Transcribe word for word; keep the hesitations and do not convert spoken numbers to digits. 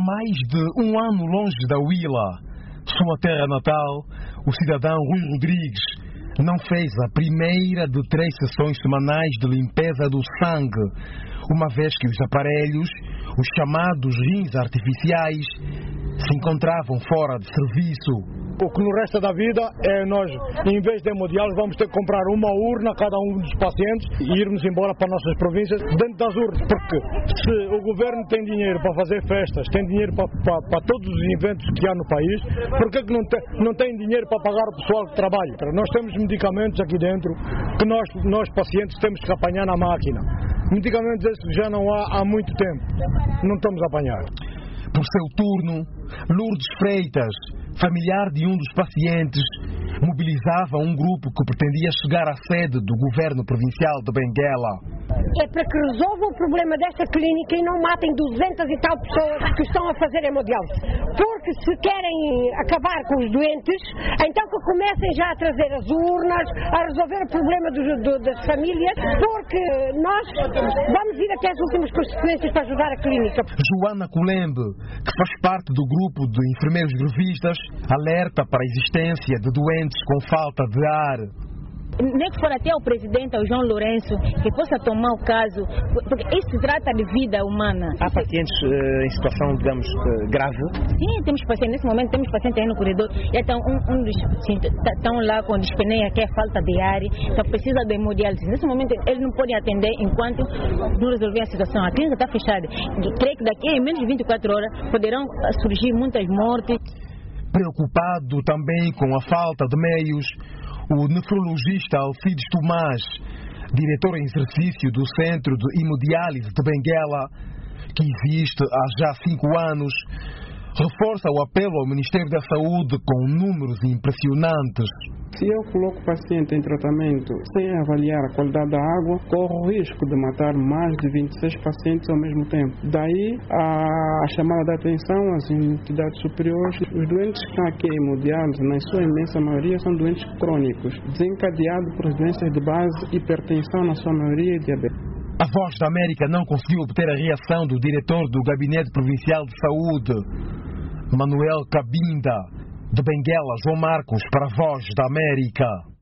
mais de um ano longe da Huila, sua terra natal, o cidadão Rui Rodrigues não fez a primeira de três sessões semanais de limpeza do sangue, uma vez que os aparelhos, os chamados rins artificiais, se encontravam fora de serviço. O que no resta da vida é nós, em vez de hemodiálise, vamos ter que comprar uma urna a cada um dos pacientes e irmos embora para nossas províncias dentro das urnas. Porque se o governo tem dinheiro para fazer festas, tem dinheiro para, para, para todos os eventos que há no país, por que não tem, não tem dinheiro para pagar o pessoal que trabalha? Nós temos medicamentos aqui dentro que nós, nós pacientes temos que apanhar na máquina. Medicamentos esses já não há há muito tempo. Não estamos a apanhar. Por seu turno, Lourdes Freitas, familiar de um dos pacientes, mobilizava um grupo que pretendia chegar à sede do governo provincial de Benguela. É para que resolvam o problema desta clínica e não matem duzentas e tal pessoas que estão a fazer hemodiálise. Porque se querem acabar com os doentes, então que comecem já a trazer as urnas, a resolver o problema do, do, das famílias, porque nós vamos ir até as últimas consequências para ajudar a clínica. Joana Colembe, que faz parte do grupo de enfermeiros grevistas, alerta para a existência de doentes com falta de ar. Nem que for até o presidente, o João Lourenço, que possa tomar o caso, porque isso se trata de vida humana. Há pacientes uh, em situação, digamos, uh, grave? Sim, temos pacientes, nesse momento temos pacientes aí no corredor, e então um, um dos estão lá com dispneia, que é falta de ar, então precisa de hemodiálise. Nesse momento eles não podem atender enquanto não resolver a situação. A clínica está fechada. Creio que daqui a menos de vinte e quatro horas poderão surgir muitas mortes. Preocupado também com a falta de meios, o nefrologista Alcides Tomás, diretor em exercício do Centro de Hemodiálise de Benguela, que existe há já cinco anos, reforça o apelo ao Ministério da Saúde com números impressionantes. Se eu coloco o paciente em tratamento sem avaliar a qualidade da água, corro o risco de matar mais de vinte e seis pacientes ao mesmo tempo. Daí a chamada de atenção às entidades superiores. Os doentes que estão aqui em hemodiálise, na sua imensa maioria, são doentes crônicos, desencadeados por doenças de base, hipertensão na sua maioria e diabetes. A Voz da América não conseguiu obter a reação do diretor do Gabinete Provincial de Saúde, Manuel Cabinda, de Benguela, João Marcos, para a Voz da América.